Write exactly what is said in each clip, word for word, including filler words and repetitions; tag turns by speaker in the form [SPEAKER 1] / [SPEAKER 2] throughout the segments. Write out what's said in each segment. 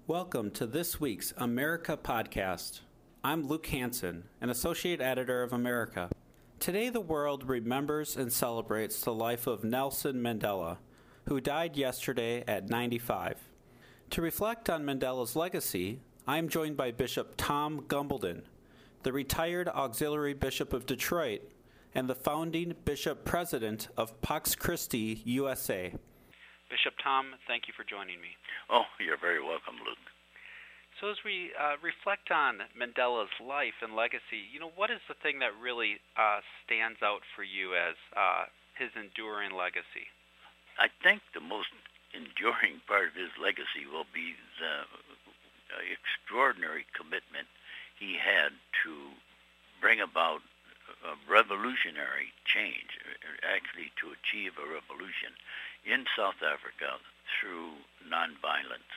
[SPEAKER 1] Welcome to this week's America podcast. I'm Luke Hansen, an associate editor of America. Today the world remembers and celebrates the life of Nelson Mandela, who died yesterday at ninety-five. To reflect on Mandela's legacy, I am joined by Bishop Tom Gumbelden, the retired auxiliary bishop of Detroit and the founding bishop president of Pax Christi, U S A. Bishop Tom, thank you for joining me.
[SPEAKER 2] Oh, you're very welcome, Luke.
[SPEAKER 1] So as we uh, reflect on Mandela's life and legacy, you know, what is the thing that really uh, stands out for you as uh, his enduring legacy?
[SPEAKER 2] I think the most enduring part of his legacy will be the uh, extraordinary commitment he had to bring about a revolutionary change, actually to achieve a revolution in South Africa through nonviolence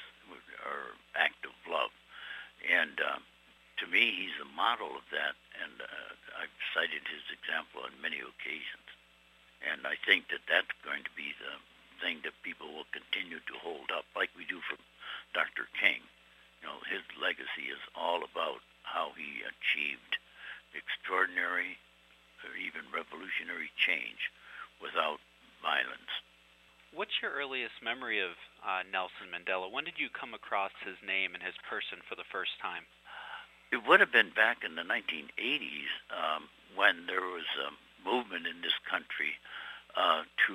[SPEAKER 2] or act of love. And uh, to me, he's a model of that, and uh, I've cited his example on many occasions. And I think that that's going to be the thing that people will continue to hold up, like we do for Doctor King. You know, his legacy is all about how he achieved extraordinary or even revolutionary change without violence.
[SPEAKER 1] What's your earliest memory of uh, Nelson Mandela? When did you come across his name and his person for the first time?
[SPEAKER 2] It would have been back in the nineteen eighties um, when there was a movement in this country uh, to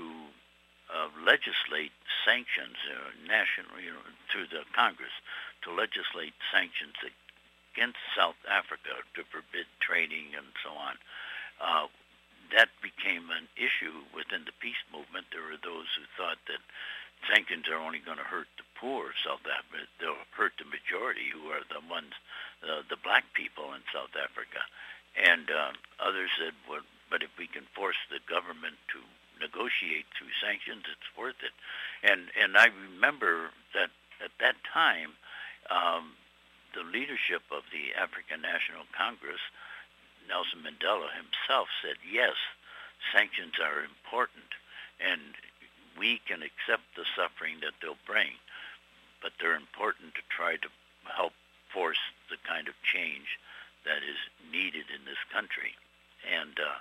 [SPEAKER 2] uh, legislate sanctions, uh, national, you know, through the Congress, to legislate sanctions against South Africa to forbid trading and so on. Uh, that became an issue within the peace movement. There were those who thought that sanctions are only going to hurt the poor of South Africa. They'll hurt the majority, who are the ones, uh, the black people in South Africa. And uh, others said, well, but if we can force the government to negotiate through sanctions, it's worth it. And and I remember that at that time, um, the leadership of the African National Congress, Nelson Mandela himself, said, yes, sanctions are important, and we can accept the suffering that they'll bring, but they're important to try to help force the kind of change that is needed in this country. And uh,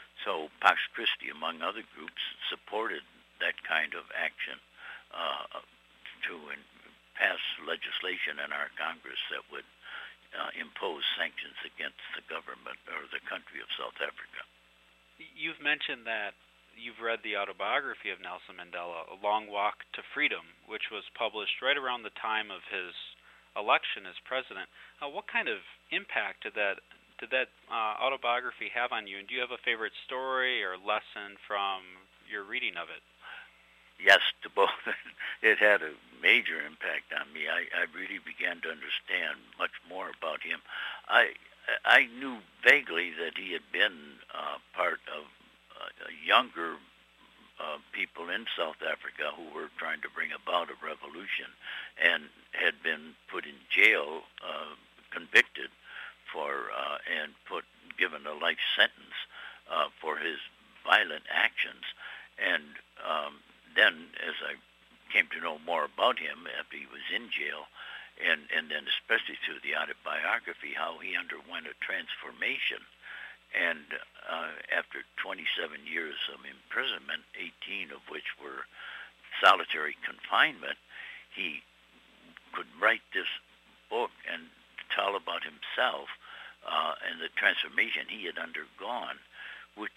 [SPEAKER 2] so Pax Christi, among other groups, supported that kind of action uh, to in, pass legislation in our Congress that would Uh, impose sanctions against the government or the country of South Africa.
[SPEAKER 1] You've mentioned that you've read the autobiography of Nelson Mandela, A Long Walk to Freedom, which was published right around the time of his election as president. Uh, what kind of impact did that did that uh, autobiography have on you? And do you have a favorite story or lesson from your reading of it?
[SPEAKER 2] Yes, to both. It had a major impact on me. I, I really began to understand much more about him. I I knew vaguely that he had been uh, part of uh, younger uh, people in South Africa who were trying to bring about a revolution and had been put in jail, uh, convicted for uh, and put given a life sentence uh, for his violent actions. And um, then, as I came to know more about him after he was in jail, and, and then especially through the autobiography, how he underwent a transformation. And uh, after twenty-seven years of imprisonment, eighteen of which were solitary confinement, he could write this book and tell about himself uh, and the transformation he had undergone, which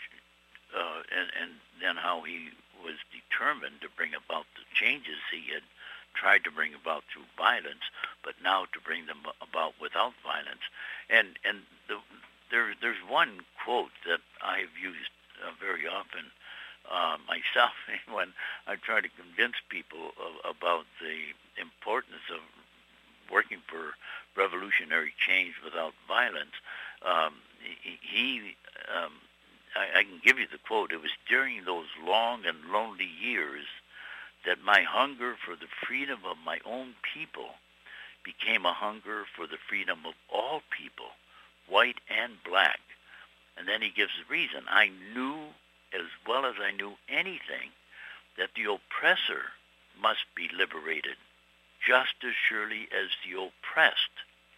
[SPEAKER 2] uh, and, and then how he was determined to bring about the changes he had tried to bring about through violence, but now to bring them about without violence. And and the, there there's one quote that I have used uh, very often uh, myself when I try to convince people of, about the importance of working for revolutionary change without violence. Um, he, he um, I, I can give you the quote. It was during those long and lonely years that my hunger for the freedom of my own people became a hunger for the freedom of all people, white and black. And then he gives the reason. I knew as well as I knew anything that the oppressor must be liberated just as surely as the oppressed,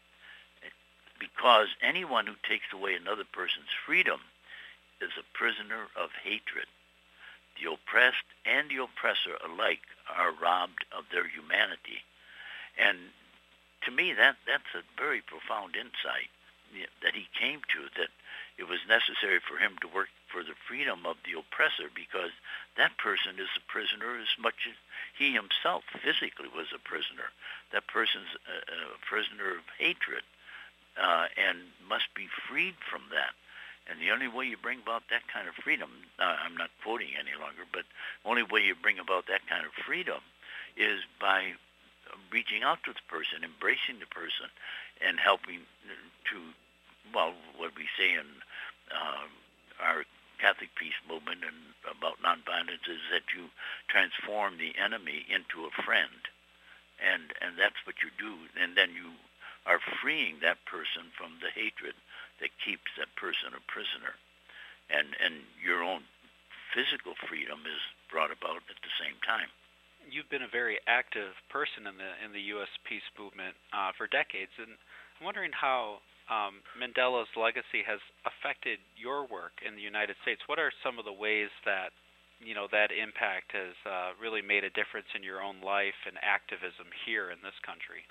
[SPEAKER 2] because anyone who takes away another person's freedom is a prisoner of hatred. The oppressed and the oppressor alike are robbed of their humanity. And to me, that, that's a very profound insight that he came to, that it was necessary for him to work for the freedom of the oppressor, because that person is a prisoner as much as he himself physically was a prisoner. That person's a, a prisoner of hatred uh, and must be freed from that. And the only way you bring about that kind of freedom, uh, I'm not quoting any longer, but the only way you bring about that kind of freedom is by reaching out to the person, embracing the person, and helping to, well, what we say in uh, our Catholic peace movement and about nonviolence is that you transform the enemy into a friend. And, and that's what you do. And then you are freeing that person from the hatred that keeps that person a prisoner. And, and your own physical freedom is brought about at the same time.
[SPEAKER 3] You've been a very active person in the in the U S peace movement uh, for decades, and I'm wondering how um, Mandela's legacy has affected your work in the United States. What are some of the ways that you know that impact has uh, really made a difference in your own life and activism here in this country?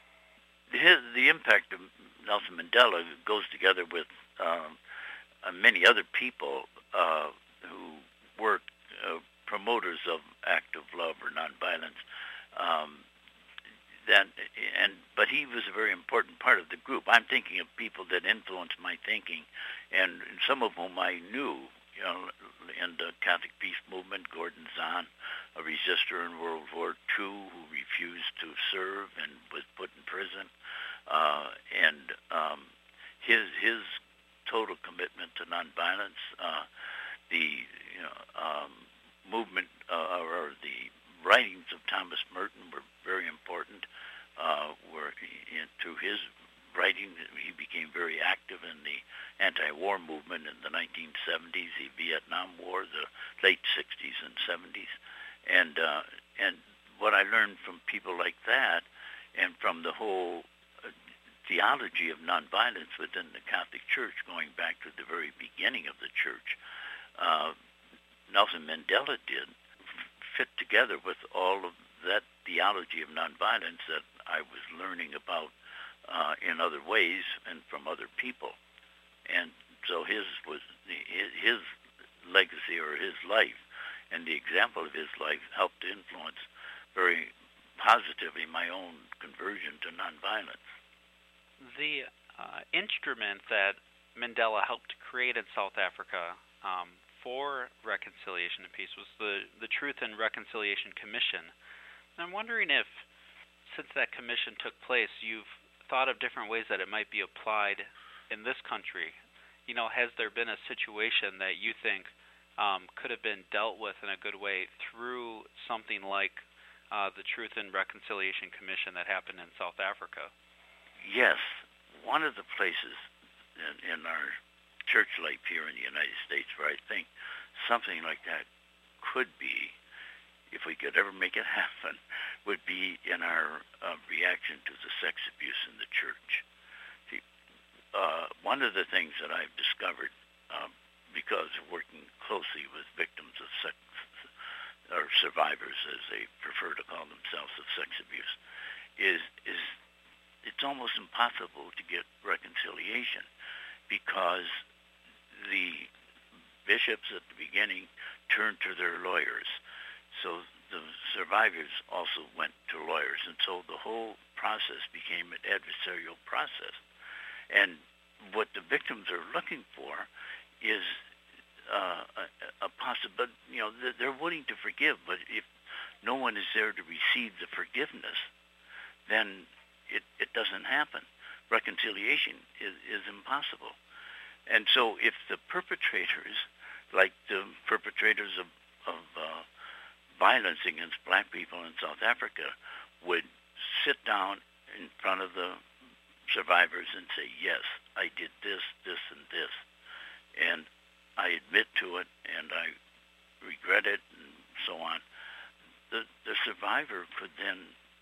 [SPEAKER 2] His, the impact of Nelson Mandela goes together with um, uh, many other people uh, who were uh, promoters of active love or nonviolence. Um, that and but he was a very important part of the group. I'm thinking of people that influenced my thinking, and some of whom I knew. You know, in the Catholic peace movement, Gordon Zahn, a resistor in World War Two who refused to serve and was put in prison, uh, and um, his his total commitment to nonviolence, uh, the you know, um, movement uh, or the writings of Thomas Merton were very important. Uh, were in, through his writing, he became very active in the anti-war movement in the nineteen seventies, the Vietnam War, the late sixties and seventies, and uh, and what I learned from people like that, and from the whole uh, theology of nonviolence within the Catholic Church, going back to the very beginning of the Church, uh, Nelson Mandela did fit together with all of that theology of nonviolence that I was learning about uh, in other ways and from other people. And so his was his, his legacy or his life and the example of his life helped to influence very positively my own conversion to nonviolence.
[SPEAKER 3] The uh, instrument that Mandela helped create in South Africa um, for reconciliation and peace was the, the Truth and Reconciliation Commission. And I'm wondering if, since that commission took place, you've thought of different ways that it might be applied in this country. You know, has there been a situation that you think um, could have been dealt with in a good way through something like uh, the Truth and Reconciliation Commission that happened in South Africa?
[SPEAKER 2] Yes. One of the places in, in our church life here in the United States where I think something like that could be, if we could ever make it happen, would be in our uh, reaction to the sex abuse in the church. See, uh, one of the things that I've discovered, um, because of working closely with victims of sex, or survivors as they prefer to call themselves, of sex abuse, is is it's almost impossible to get reconciliation because the bishops at the beginning turned to their lawyers. So the survivors also went to lawyers, and so the whole process became an adversarial process. And what the victims are looking for is uh, a, a possible, you know, they're willing to forgive, but if no one is there to receive the forgiveness, then it, it doesn't happen. Reconciliation is, is impossible. And so if the perpetrators, like the perpetrators of, of uh, violence against black people in South Africa, would sit down in front of the survivors and say, yes, I did this, this, and this, and I admit to it, and I regret it, and so on, the, the survivor could then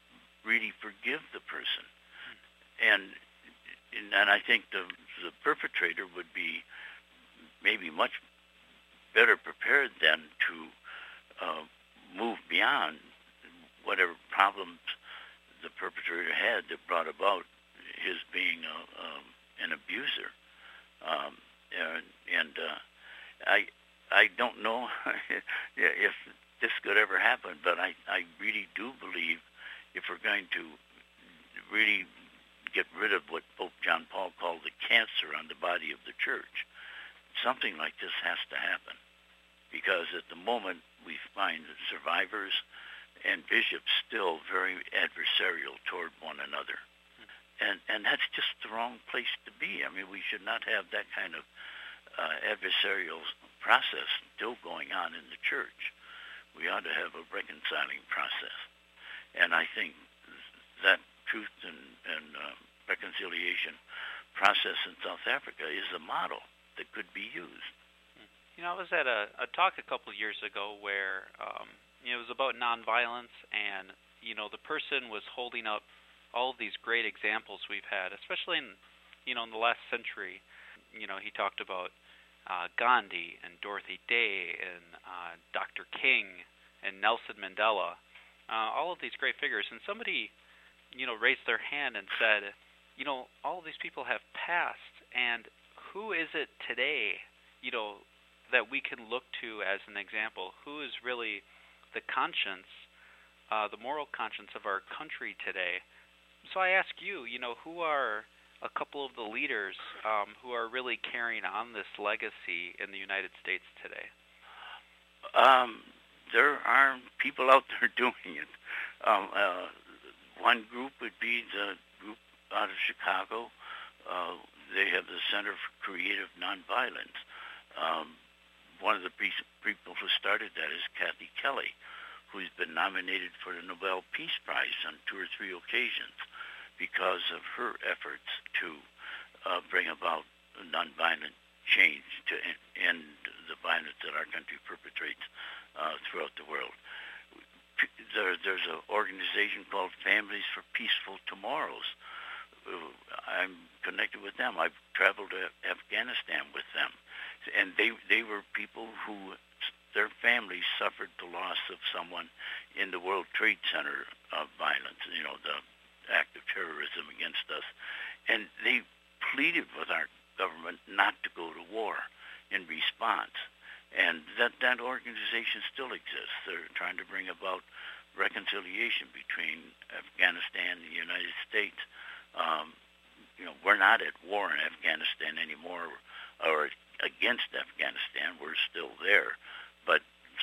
[SPEAKER 2] really forgive the person. And and I think the the perpetrator would be maybe much better prepared then to uh, move beyond whatever problems the perpetrator had that brought about his being a, um, an abuser. Um, and and uh, I I don't know if this could ever happen, but I, I really do believe if we're going to really get rid of what Pope John Paul called the cancer on the body of the church, something like this has to happen. Because at the moment we find that survivors and bishops still very adversarial toward one another. And and that's just the wrong place to be. I mean, we should not have that kind of uh, adversarial process still going on in the church. We ought to have a reconciling process. And I think that truth and, and uh, reconciliation process in South Africa is a model that could be used.
[SPEAKER 3] You know, I was at a, a talk a couple of years ago where um, you know, it was about nonviolence, and you know, the person was holding up all of these great examples we've had, especially in, you know, in the last century. You know, he talked about uh, Gandhi and Dorothy Day and uh, Doctor King and Nelson Mandela, uh, all of these great figures. And somebody, you know, raised their hand and said, you know, all of these people have passed, and who is it today, you know, that we can look to as an example? Who is really the conscience, uh, the moral conscience of our country today? So I ask you, you know, who are a couple of the leaders um, who are really carrying on this legacy in the United States today?
[SPEAKER 2] Um, there are people out there doing it. Um, uh, one group would be the group out of Chicago. Uh, they have the Center for Creative Nonviolence. Um, one of the people who started that is Kathy Kelly, who's been nominated for the Nobel Peace Prize on two or three occasions because of her efforts to uh, bring about nonviolent change to end the violence that our country perpetrates uh, throughout the world. There, there's an organization called Families for Peaceful Tomorrows. I'm connected with them. I've traveled to Afghanistan with them. And they they were people who, their families suffered the loss of someone in the World Trade Center uh, violence, you know, the act of terrorism against us. And they pleaded with our government not to go to war in response. And that, that organization still exists. They're trying to bring about reconciliation between Afghanistan and the United States. Um, you know, we're not at war in Afghanistan anymore, or against Afghanistan. We're still there, but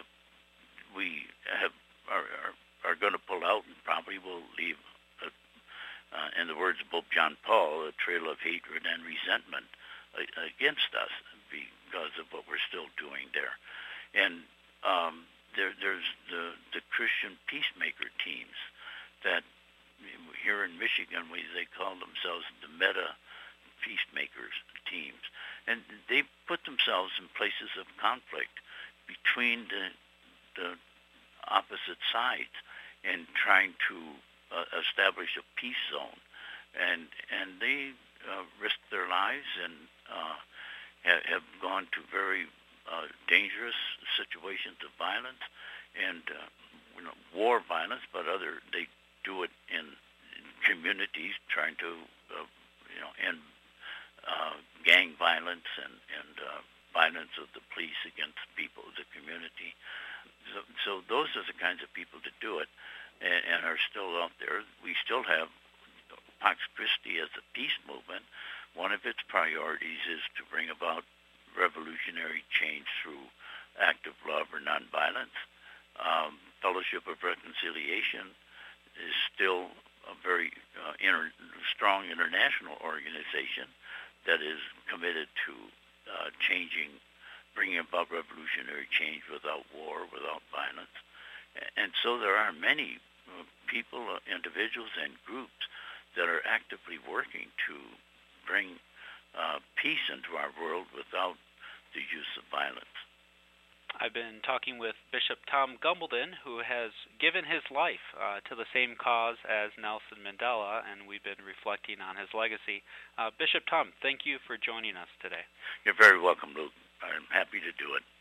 [SPEAKER 2] we have are are, are going to pull out and probably will leave, a, uh, in the words of Pope John Paul, a trail of hatred and resentment uh, against us because of what we're still doing there. And um, there, there's the the Christian peacemaker teams that here in Michigan we they call themselves the Meta Peacemakers teams, and they put themselves in places of conflict between the the opposite sides and trying to uh, establish a peace zone, and and they uh, risk their lives and uh, have, have gone to very uh, dangerous situations of violence and uh, you know, war violence, but other they do it in communities trying to uh, you know end uh, gang violence and and uh, violence of the police against people of the community. So, so those are the kinds of people that do it and, and are still out there. We still have Pax Christi as a peace movement. One of its priorities is to bring about revolutionary change through active love or nonviolence. Um, Fellowship of Reconciliation is still a very uh, inter- strong international organization that is committed to uh, changing, bringing about revolutionary change without war, without violence. And so there are many uh, people, uh, individuals, and groups that are actively working to bring uh, peace into our world without the use of violence.
[SPEAKER 3] I've been talking with Bishop Tom Gumbleton, who has given his life uh, to the same cause as Nelson Mandela, and we've been reflecting on his legacy. Uh, Bishop Tom, thank you for joining us today.
[SPEAKER 2] You're very welcome, Luke. I'm happy to do it.